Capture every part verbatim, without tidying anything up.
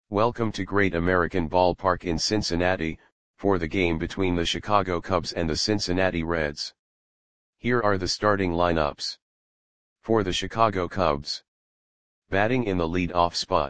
Welcome to Great American Ballpark in Cincinnati, for the game between the Chicago Cubs and the Cincinnati Reds. Here are the starting lineups. For the Chicago Cubs. Batting in the lead-off spot.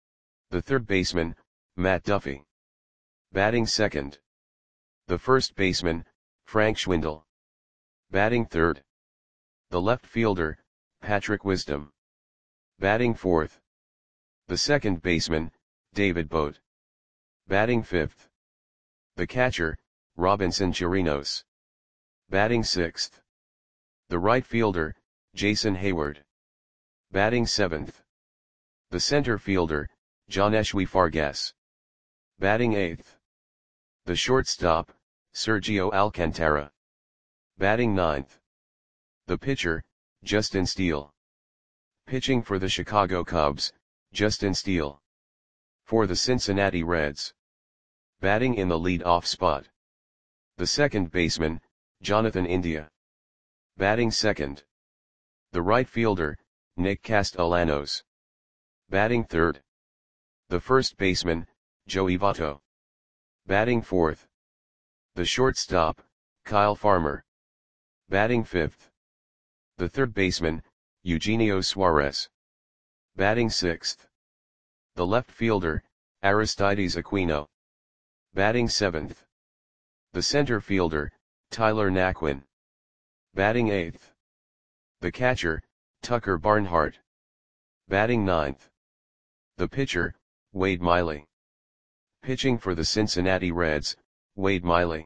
The third baseman, Matt Duffy. Batting second. The first baseman, Frank Schwindel. Batting third. The left fielder, Patrick Wisdom. Batting fourth. The second baseman, David Bote. Batting fifth. The catcher, Robinson Chirinos. Batting sixth. The right fielder, Jason Heyward. Batting seventh. The center fielder, Johneshwy Fargas. Batting eighth. The shortstop, Sergio Alcantara. Batting ninth. The pitcher, Justin Steele. Pitching for the Chicago Cubs, Justin Steele. For the Cincinnati Reds. Batting in the lead-off spot. The second baseman, Jonathan India. Batting second. The right fielder, Nick Castellanos. Batting third. The first baseman, Joey Votto. Batting fourth. The shortstop, Kyle Farmer. Batting fifth. The third baseman, Eugenio Suarez. Batting sixth. The left fielder, Aristides Aquino. Batting seventh. The center fielder, Tyler Naquin. Batting eighth. The catcher, Tucker Barnhart. Batting ninth. The pitcher, Wade Miley. Pitching for the Cincinnati Reds, Wade Miley.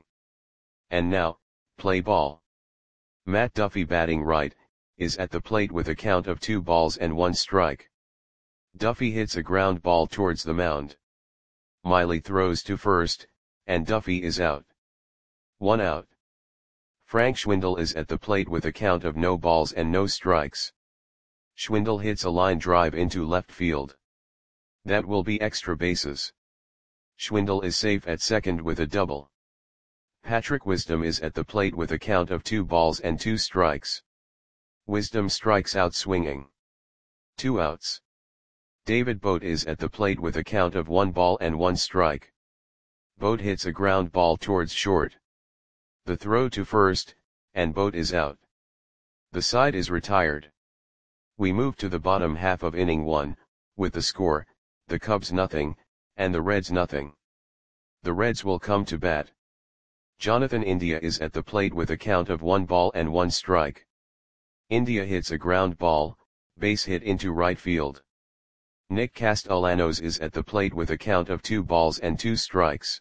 And now, play ball. Matt Duffy, batting right, is at the plate with a count of two balls and one strike. Duffy hits a ground ball towards the mound. Miley throws to first, and Duffy is out. One out. Frank Schwindel is at the plate with a count of no balls and no strikes. Schwindel hits a line drive into left field. That will be extra bases. Schwindel is safe at second with a double. Patrick Wisdom is at the plate with a count of two balls and two strikes. Wisdom strikes out swinging. Two outs. David Bote is at the plate with a count of one ball and one strike. Bote hits a ground ball towards short. The throw to first, and Bote is out. The side is retired. We move to the bottom half of inning one, with the score, the Cubs nothing, and the Reds nothing. The Reds will come to bat. Jonathan India is at the plate with a count of one ball and one strike. India hits a ground ball, base hit into right field. Nick Castellanos is at the plate with a count of two balls and two strikes.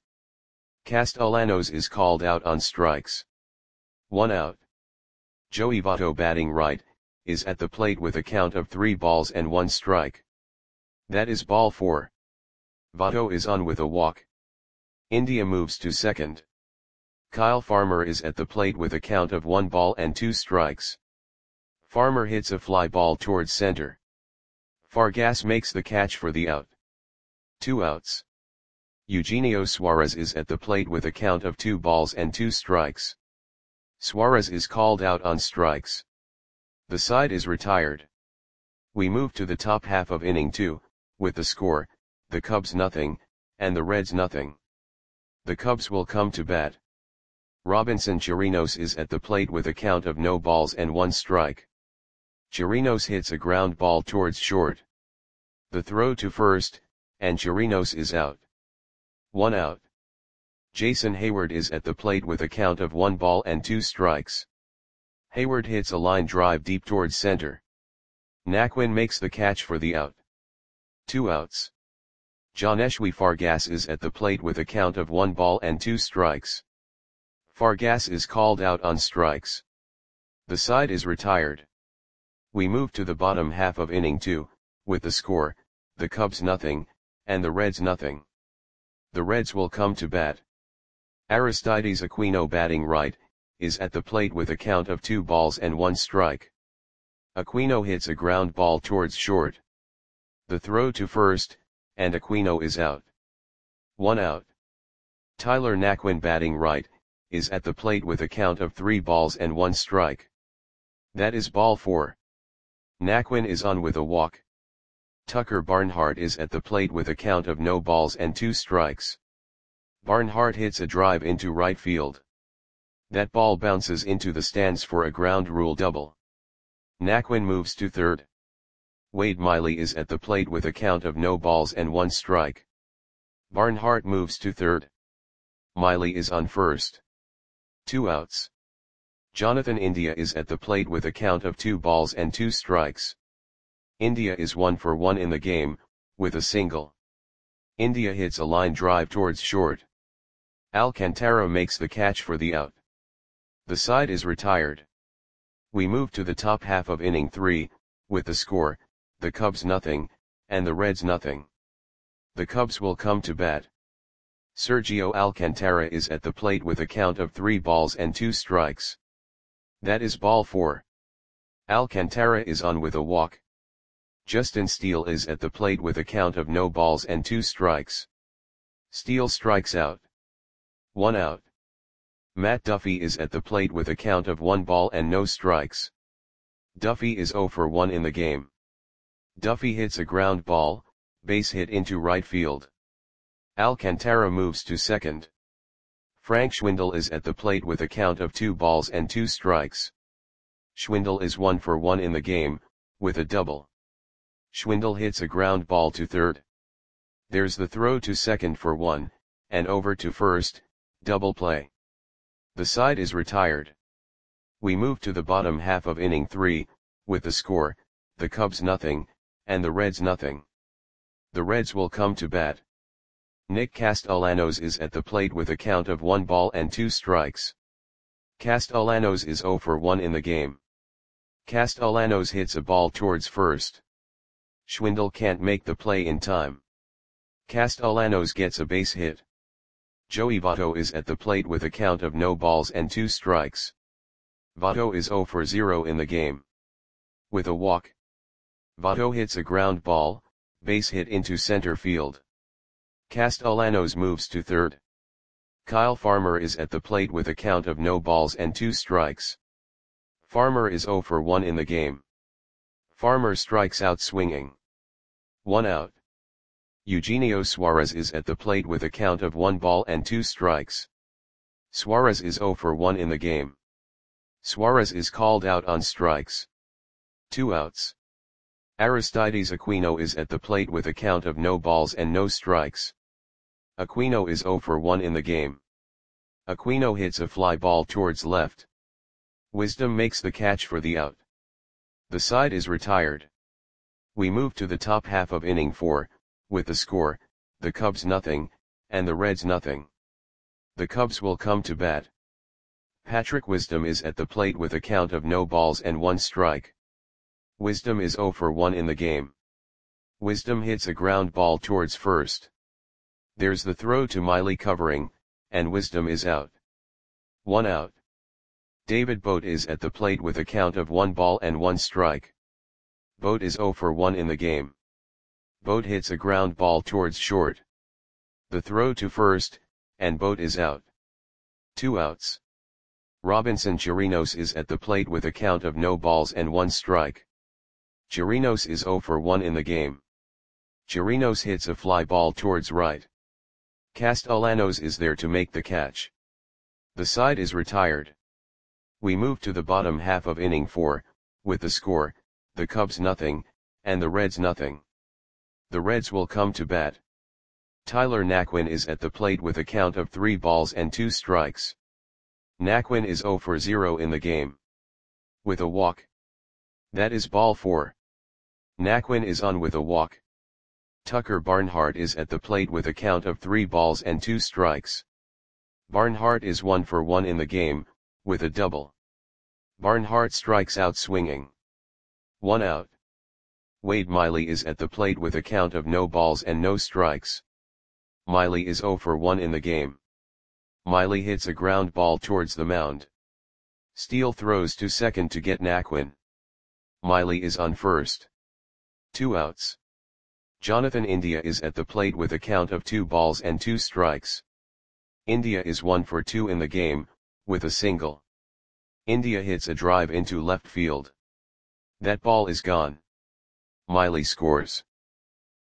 Castellanos is called out on strikes. One out. Joey Votto, batting right, is at the plate with a count of three balls and one strike. That is ball four. Votto is on with a walk. India moves to second. Kyle Farmer is at the plate with a count of one ball and two strikes. Farmer hits a fly ball towards center. Fargas makes the catch for the out. Two outs. Eugenio Suarez is at the plate with a count of two balls and two strikes. Suarez is called out on strikes. The side is retired. We move to the top half of inning two, with the score, the Cubs nothing, and the Reds nothing. The Cubs will come to bat. Robinson Chirinos is at the plate with a count of no balls and one strike. Chirinos hits a ground ball towards short. The throw to first, and Chirinos is out. One out. Jason Heyward is at the plate with a count of one ball and two strikes. Heyward hits a line drive deep towards center. Naquin makes the catch for the out. Two outs. Johneshwy Fargas is at the plate with a count of one ball and two strikes. Fargas is called out on strikes. The side is retired. We move to the bottom half of inning two, with the score, the Cubs nothing, and the Reds nothing. The Reds will come to bat. Aristides Aquino, batting right, is at the plate with a count of two balls and one strike. Aquino hits a ground ball towards short. The throw to first, and Aquino is out. One out. Tyler Naquin, batting right, is at the plate with a count of three balls and one strike. That is ball four. Naquin is on with a walk. Tucker Barnhart is at the plate with a count of no balls and two strikes. Barnhart hits a drive into right field. That ball bounces into the stands for a ground rule double. Naquin moves to third. Wade Miley is at the plate with a count of no balls and one strike. Barnhart moves to third. Miley is on first. Two outs. Jonathan India is at the plate with a count of two balls and two strikes. India is one for one in the game, with a single. India hits a line drive towards short. Alcantara makes the catch for the out. The side is retired. We move to the top half of inning three, with the score, the Cubs nothing, and the Reds nothing. The Cubs will come to bat. Sergio Alcantara is at the plate with a count of three balls and two strikes. That is ball four. Alcantara is on with a walk. Justin Steele is at the plate with a count of no balls and two strikes. Steele strikes out. One out. Matt Duffy is at the plate with a count of one ball and no strikes. Duffy is zero for one in the game. Duffy hits a ground ball, base hit into right field. Alcantara moves to second. Frank Schwindel is at the plate with a count of two balls and two strikes. Schwindel is one for one in the game, with a double. Schwindel hits a ground ball to third. There's the throw to second for one, and over to first, double play. The side is retired. We move to the bottom half of inning three, with the score, the Cubs nothing, and the Reds nothing. The Reds will come to bat. Nick Castellanos is at the plate with a count of one ball and two strikes. Castellanos is zero for one in the game. Castellanos hits a ball towards first. Schwindel can't make the play in time. Castellanos gets a base hit. Joey Votto is at the plate with a count of no balls and two strikes. Votto is zero for zero in the game. With a walk. Votto hits a ground ball, base hit into center field. Castellanos moves to third. Kyle Farmer is at the plate with a count of no balls and two strikes. Farmer is zero for one in the game. Farmer strikes out swinging. One out. Eugenio Suarez is at the plate with a count of one ball and two strikes. Suarez is zero for one in the game. Suarez is called out on strikes. Two outs. Aristides Aquino is at the plate with a count of no balls and no strikes. Aquino is zero for one in the game. Aquino hits a fly ball towards left. Wisdom makes the catch for the out. The side is retired. We move to the top half of inning four, with the score, the Cubs nothing, and the Reds nothing. The Cubs will come to bat. Patrick Wisdom is at the plate with a count of no balls and one strike. Wisdom is zero for one in the game. Wisdom hits a ground ball towards first. There's the throw to Miley covering, and Wisdom is out. One out. David Bote is at the plate with a count of one ball and one strike. Bote is zero for one in the game. Bote hits a ground ball towards short. The throw to first, and Bote is out. Two outs. Robinson Chirinos is at the plate with a count of no balls and one strike. Chirinos is zero for one in the game. Chirinos hits a fly ball towards right. Castellanos is there to make the catch. The side is retired. We move to the bottom half of inning four, with the score, the Cubs nothing, and the Reds nothing. The Reds will come to bat. Tyler Naquin is at the plate with a count of three balls and two strikes. Naquin is zero for zero in the game. With a walk. That is ball four. Naquin is on with a walk. Tucker Barnhart is at the plate with a count of three balls and two strikes. Barnhart is one for one in the game, with a double. Barnhart strikes out swinging. One out. Wade Miley is at the plate with a count of no balls and no strikes. Miley is zero for one in the game. Miley hits a ground ball towards the mound. Steele throws to second to get Naquin. Miley is on first. Two outs. Jonathan India is at the plate with a count of two balls and two strikes. India is one for two in the game, with a single. India hits a drive into left field. That ball is gone. Miley scores.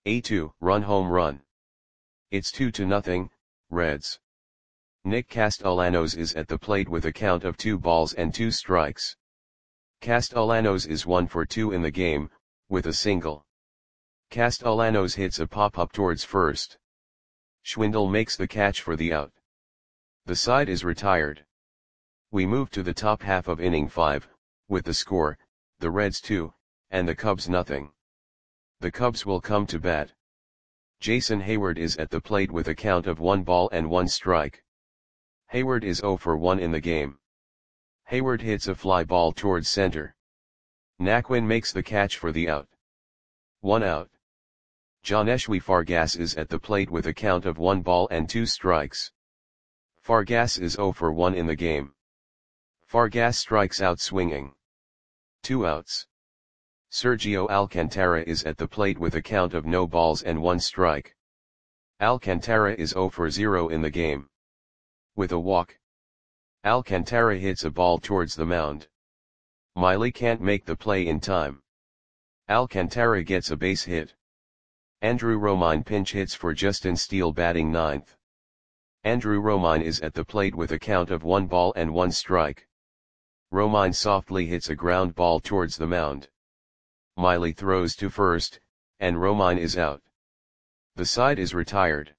A two, run home run. It's two to nothing, Reds. Nick Castellanos is at the plate with a count of two balls and two strikes. Castellanos is one for two in the game, with a single. Castellanos hits a pop-up towards first. Schwindel makes the catch for the out. The side is retired. We move to the top half of inning five, with the score, the Reds two, and the Cubs nothing. The Cubs will come to bat. Jason Heyward is at the plate with a count of one ball and one strike. Heyward is zero for one in the game. Heyward hits a fly ball towards center. Naquin makes the catch for the out. One out. Johneshwy Fargas is at the plate with a count of one ball and two strikes. Fargas is zero for one in the game. Fargas strikes out swinging. Two outs. Sergio Alcantara is at the plate with a count of no balls and one strike. Alcantara is zero for zero in the game. With a walk. Alcantara hits a ball towards the mound. Miley can't make the play in time. Alcantara gets a base hit. Andrew Romine pinch hits for Justin Steele batting ninth. Andrew Romine is at the plate with a count of one ball and one strike. Romine softly hits a ground ball towards the mound. Miley throws to first, and Romine is out. The side is retired.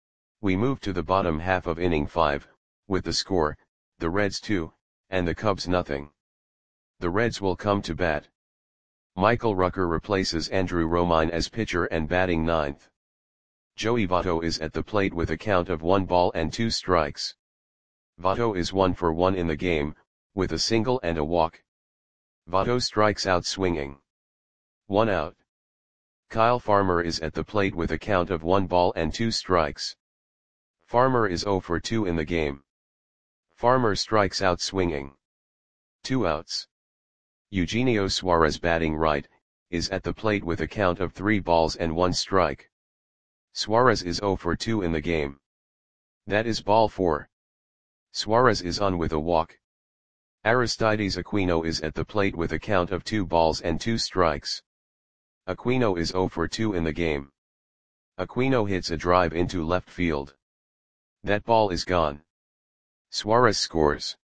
We move to the bottom half of inning five, with the score, the Reds two, and the Cubs nothing. The Reds will come to bat. Michael Rucker replaces Andrew Romine as pitcher and batting ninth. Joey Votto is at the plate with a count of one ball and two strikes. Votto is one for one in the game, with a single and a walk. Votto strikes out swinging. One out. Kyle Farmer is at the plate with a count of one ball and two strikes. Farmer is zero for two in the game. Farmer strikes out swinging. Two outs. Eugenio Suarez batting right, is at the plate with a count of three balls and one strike. Suarez is zero for two in the game. That is ball four. Suarez is on with a walk. Aristides Aquino is at the plate with a count of two balls and two strikes. Aquino is zero for two in the game. Aquino hits a drive into left field. That ball is gone. Suarez scores.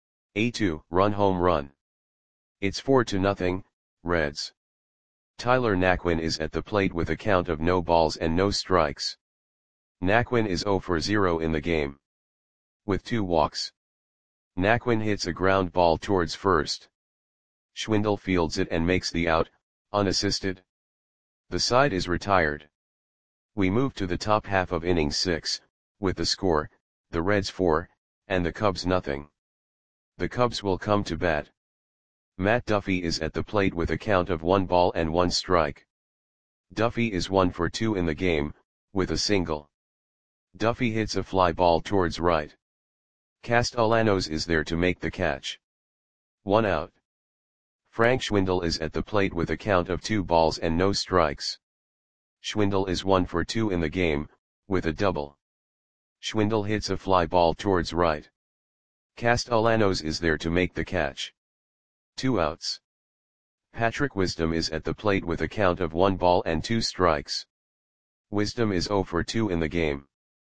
A two, run home run. It's four to nothing, Reds. Tyler Naquin is at the plate with a count of no balls and no strikes. Naquin is zero for zero in the game. With two walks. Naquin hits a ground ball towards first. Schwindel fields it and makes the out, unassisted. The side is retired. We move to the top half of inning six, with the score, the Reds four, and the Cubs nothing. The Cubs will come to bat. Matt Duffy is at the plate with a count of one ball and one strike. Duffy is one for two in the game, with a single. Duffy hits a fly ball towards right. Castellanos is there to make the catch. One out. Frank Schwindel is at the plate with a count of two balls and no strikes. Schwindel is one for two in the game, with a double. Schwindel hits a fly ball towards right. Castellanos is there to make the catch. Two outs. Patrick Wisdom is at the plate with a count of one ball and two strikes. Wisdom is zero for two in the game.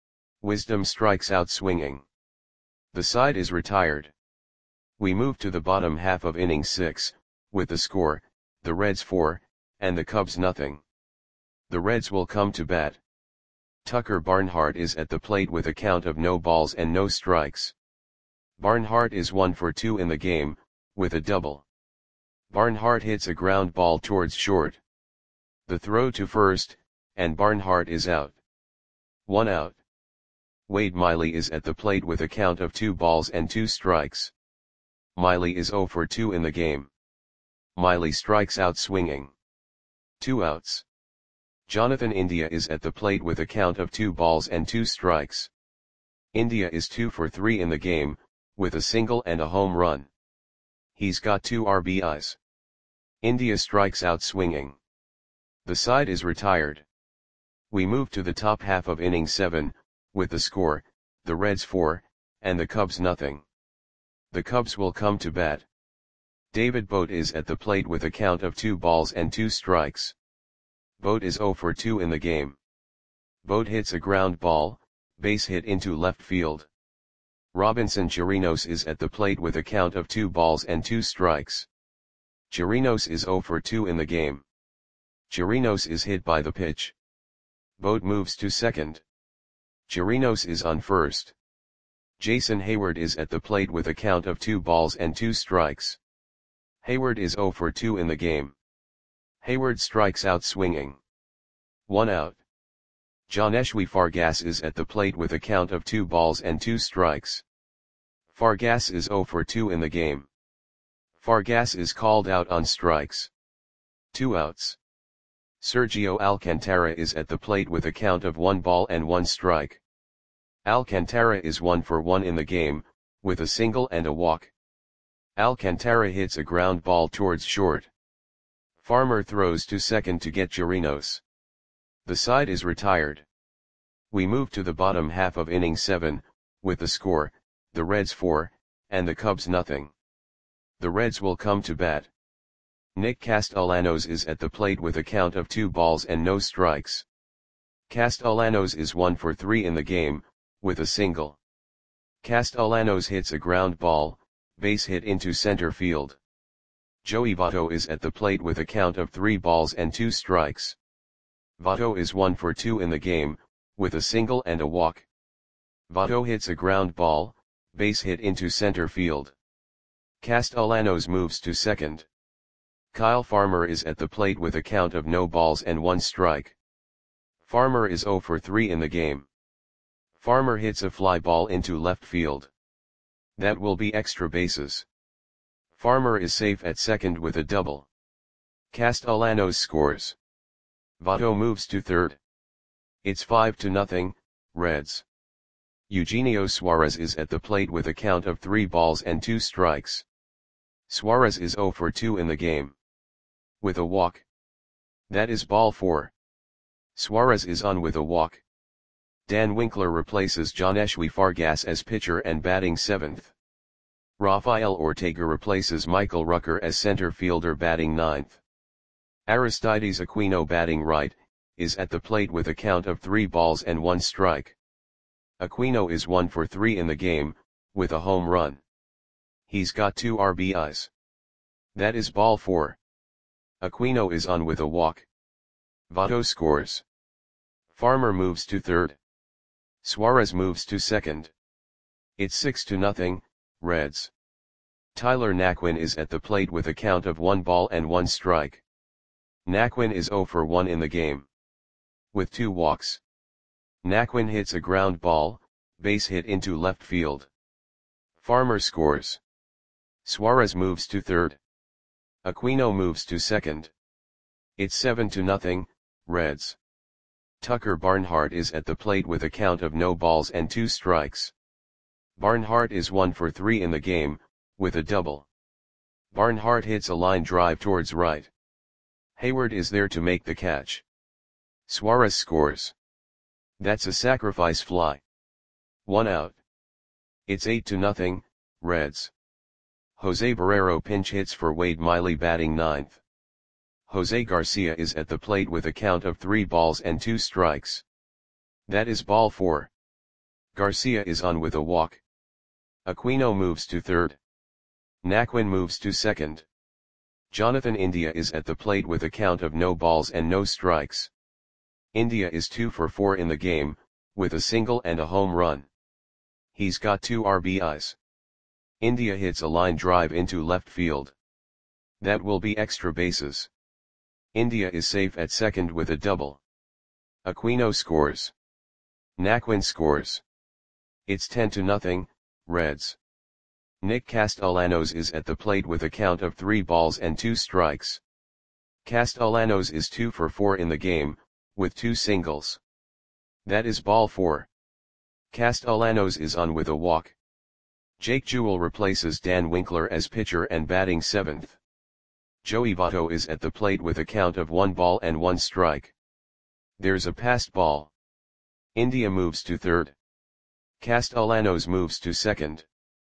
Wisdom strikes out swinging. The side is retired. We move to the bottom half of inning six, with the score, the Reds four, and the Cubs nothing. The Reds will come to bat. Tucker Barnhart is at the plate with a count of no balls and no strikes. Barnhart is one for two in the game, with a double. Barnhart hits a ground ball towards short. The throw to first, and Barnhart is out. One out. Wade Miley is at the plate with a count of two balls and two strikes. Miley is zero for two in the game. Miley strikes out swinging. Two outs. Jonathan India is at the plate with a count of two balls and two strikes. India is two for three in the game, with a single and a home run. He's got two R B Is. India strikes out swinging. The side is retired. We move to the top half of inning seven, with the score, the Reds four, and the Cubs nothing. The Cubs will come to bat. David Bote is at the plate with a count of two balls and two strikes. Boat is zero for two in the game. Boat hits a ground ball, base hit into left field. Robinson Chirinos is at the plate with a count of two balls and two strikes. Chirinos is zero for two in the game. Chirinos is hit by the pitch. Boat moves to second. Chirinos is on first. Jason Hayward is at the plate with a count of two balls and two strikes. Hayward is zero for two in the game. Hayward strikes out swinging. One out. Johneshwy Fargas is at the plate with a count of two balls and two strikes. Fargas is zero for two in the game. Fargas is called out on strikes. Two outs. Sergio Alcantara is at the plate with a count of one ball and one strike. Alcantara is one for one in the game, with a single and a walk. Alcantara hits a ground ball towards short. Farmer throws to second to get Chirinos. The side is retired. We move to the bottom half of inning seven, with the score, the Reds four, and the Cubs nothing. The Reds will come to bat. Nick Castellanos is at the plate with a count of two balls and no strikes. Castellanos is one for three in the game, with a single. Castellanos hits a ground ball, base hit into center field. Joey Votto is at the plate with a count of three balls and two strikes. Votto is one for two in the game, with a single and a walk. Votto hits a ground ball, base hit into center field. Castellanos moves to second. Kyle Farmer is at the plate with a count of no balls and one strike. Farmer is zero for three in the game. Farmer hits a fly ball into left field. That will be extra bases. Farmer is safe at second with a double. Castellanos scores. Votto moves to third. It's five to nothing, Reds. Eugenio Suarez is at the plate with a count of three balls and two strikes. Suarez is zero for two in the game. With a walk. That is ball four. Suarez is on with a walk. Dan Winkler replaces Johneshwy Fargas as pitcher and batting seventh. Rafael Ortega replaces Michael Rucker as center fielder batting ninth. Aristides Aquino batting right, is at the plate with a count of three balls and one strike. Aquino is one for three in the game, with a home run. He's got two R B Is. That is ball four. Aquino is on with a walk. Votto scores. Farmer moves to third. Suarez moves to second. It's six to nothing, Reds. Tyler Naquin is at the plate with a count of one ball and one strike. Naquin is zero for one in the game. With two walks. Naquin hits a ground ball, base hit into left field. Farmer scores. Suarez moves to third. Aquino moves to second. It's seven to nothing, Reds. Tucker Barnhart is at the plate with a count of no balls and two strikes. Barnhart is one for three in the game, with a double. Barnhart hits a line drive towards right. Hayward is there to make the catch. Suarez scores. That's a sacrifice fly. One out. It's eight to nothing, Reds. Jose Barrero pinch hits for Wade Miley batting ninth. Jose Garcia is at the plate with a count of three balls and two strikes. That is ball four. Garcia is on with a walk. Aquino moves to third. Naquin moves to second. Jonathan India is at the plate with a count of no balls and no strikes. India is two for four in the game, with a single and a home run. He's got two R B Is. India hits a line drive into left field. That will be extra bases. India is safe at second with a double. Aquino scores. Naquin scores. It's ten to nothing, Reds. Nick Castellanos is at the plate with a count of three balls and two strikes. Castellanos is two for four in the game, with two singles. That is ball four. Castellanos is on with a walk. Jake Jewell replaces Dan Winkler as pitcher and batting seventh. Joey Votto is at the plate with a count of one ball and one strike. There's a passed ball. India moves to third. Castellanos moves to second.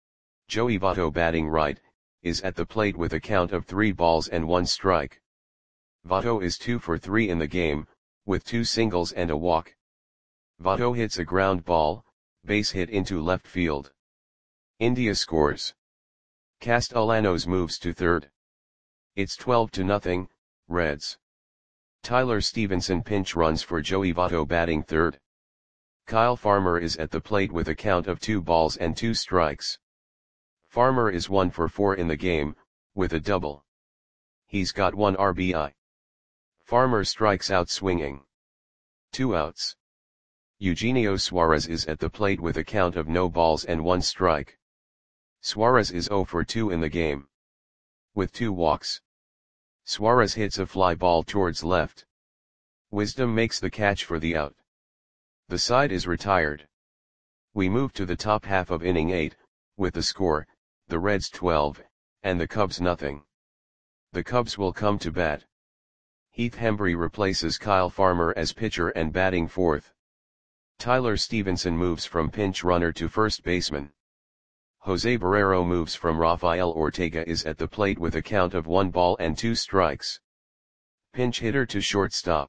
Joey Votto batting right, is at the plate with a count of three balls and one strike. Votto is two for three in the game, with two singles and a walk. Votto hits a ground ball, base hit into left field. India scores. Castellanos moves to third. It's twelve to nothing, Reds. Tyler Stevenson pinch runs for Joey Votto batting third. Kyle Farmer is at the plate with a count of two balls and two strikes. Farmer is one for four in the game, with a double. He's got one R B I. Farmer strikes out swinging. Two outs. Eugenio Suarez is at the plate with a count of no balls and one strike. Suarez is zero for two in the game. With two walks. Suarez hits a fly ball towards left. Wisdom makes the catch for the out. The side is retired. We move to the top half of inning eight, with the score, the Reds twelve, and the Cubs nothing. The Cubs will come to bat. Heath Hembree replaces Kyle Farmer as pitcher and batting fourth. Tyler Stevenson moves from pinch runner to first baseman. Jose Barrero moves from Rafael Ortega is at the plate with a count of one ball and two strikes. Pinch hitter to shortstop.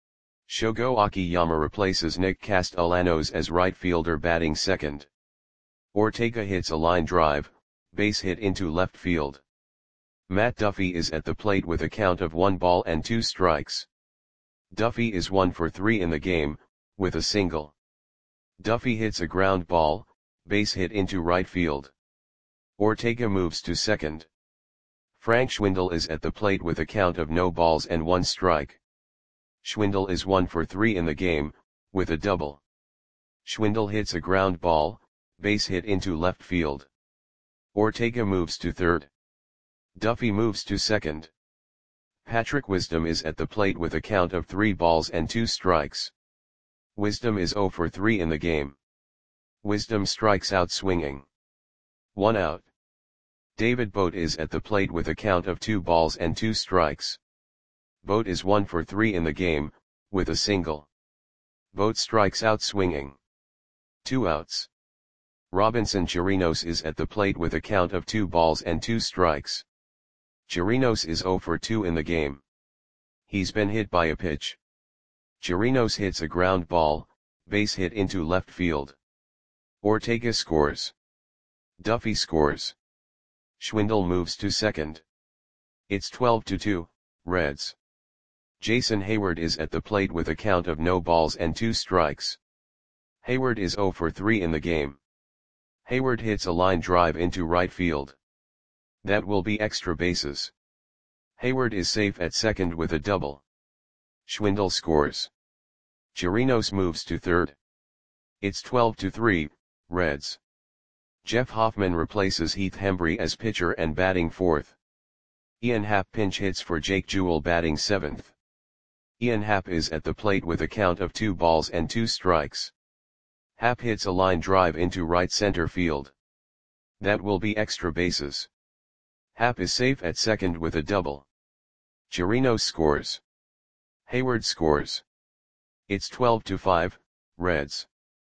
Shogo Akiyama replaces Nick Castellanos as right fielder batting second. Ortega hits a line drive, base hit into left field. Matt Duffy is at the plate with a count of one ball and two strikes. Duffy is one for three in the game, with a single. Duffy hits a ground ball, base hit into right field. Ortega moves to second. Frank Schwindel is at the plate with a count of no balls and one strike. Schwindel is one for three in the game, with a double. Schwindel hits a ground ball, base hit into left field. Ortega moves to third. Duffy moves to second. Patrick Wisdom is at the plate with a count of three balls and two strikes. Wisdom is zero for three in the game. Wisdom strikes out swinging. One out. David Bote is at the plate with a count of two balls and two strikes. Bote is one for three in the game, with a single. Bote strikes out swinging. Two outs. Robinson Chirinos is at the plate with a count of two balls and two strikes. Chirinos is zero for two in the game. He's been hit by a pitch. Chirinos hits a ground ball, base hit into left field. Ortega scores. Duffy scores. Schwindel moves to second. It's twelve to two, Reds. Jason Hayward is at the plate with a count of no balls and two strikes. Hayward is zero for three in the game. Hayward hits a line drive into right field. That will be extra bases. Hayward is safe at second with a double. Schwindel scores. Chirinos moves to third. It's twelve to three, Reds. Jeff Hoffman replaces Heath Hembree as pitcher and batting fourth. Ian Happ pinch hits for Jake Jewell batting seventh. Ian Happ is at the plate with a count of two balls and two strikes. Happ hits a line drive into right center field. That will be extra bases. Happ is safe at second with a double. Chirinos scores. Hayward scores. It's twelve to five, Reds.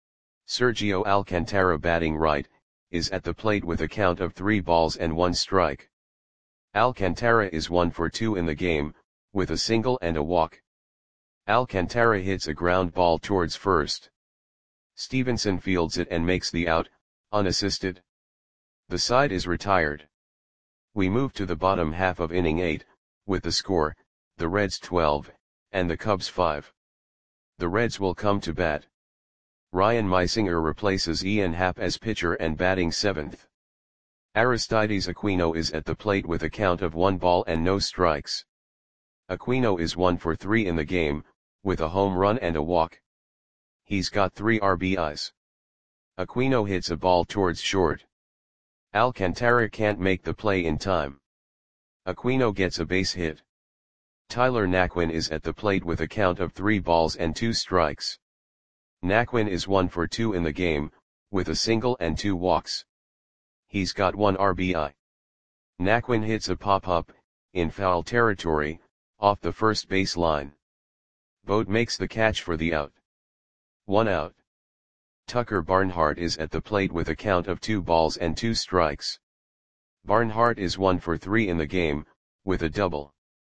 Sergio Alcantara batting right, is at the plate with a count of three balls and one strike. Alcantara is one for two in the game, with a single and a walk. Alcantara hits a ground ball towards first. Stevenson fields it and makes the out, unassisted. The side is retired. We move to the bottom half of inning eight, with the score, the Reds twelve, and the Cubs five. The Reds will come to bat. Ryan Meisinger replaces Ian Happ as pitcher and batting seventh. Aristides Aquino is at the plate with a count of one ball and no strikes. Aquino is one for three in the game, with a home run and a walk. He's got three R B Is. Aquino hits a ball towards short. Alcantara can't make the play in time. Aquino gets a base hit. Tyler Naquin is at the plate with a count of three balls and two strikes. Naquin is one for two in the game, with a single and two walks. He's got one R B I. Naquin hits a pop-up, in foul territory, off the first base line. Bote makes the catch for the out. One out. Tucker Barnhart is at the plate with a count of two balls and two strikes. Barnhart is one for three in the game, with a double.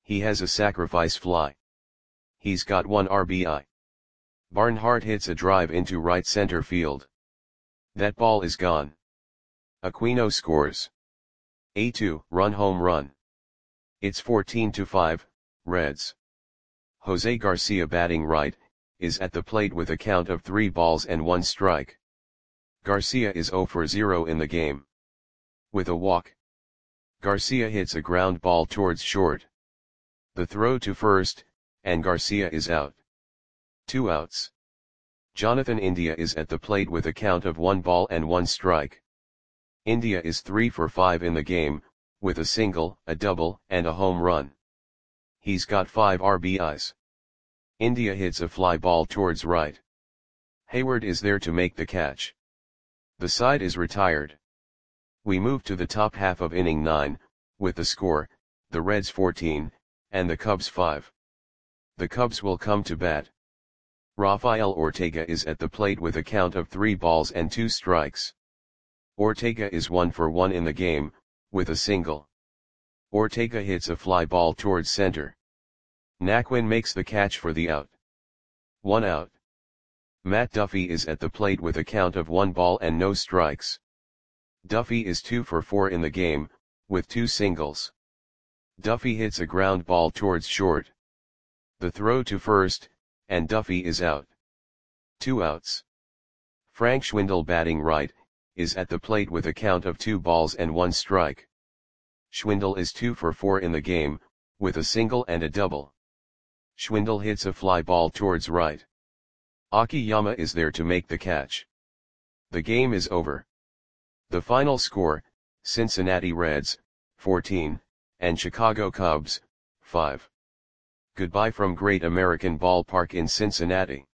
He has a sacrifice fly. He's got one R B I. Barnhart hits a drive into right center field. That ball is gone. Aquino scores a two-run home run. It's fourteen to five, Reds. Jose Garcia, batting right, is at the plate with a count of three balls and one strike. Garcia is zero for zero in the game. With a walk, Garcia hits a ground ball towards short. The throw to first, and Garcia is out. Two outs. Jonathan India is at the plate with a count of one ball and one strike. India is three for five in the game, with a single, a double, and a home run. He's got five R B Is. India hits a fly ball towards right. Hayward is there to make the catch. The side is retired. We move to the top half of inning nine, with the score, the Reds fourteen, and the Cubs five. The Cubs will come to bat. Rafael Ortega is at the plate with a count of three balls and two strikes. Ortega is one for one in the game, with a single. Ortega hits a fly ball towards center. Naquin makes the catch for the out. One out. Matt Duffy is at the plate with a count of one ball and no strikes. Duffy is two for four in the game, with two singles. Duffy hits a ground ball towards short. The throw to first, and Duffy is out. Two outs. Frank Schwindel, batting right, is at the plate with a count of two balls and one strike. Schwindel is two for four in the game, with a single and a double. Schwindel hits a fly ball towards right. Akiyama is there to make the catch. The game is over. The final score, Cincinnati Reds, fourteen, and Chicago Cubs, five. Goodbye from Great American Ballpark in Cincinnati.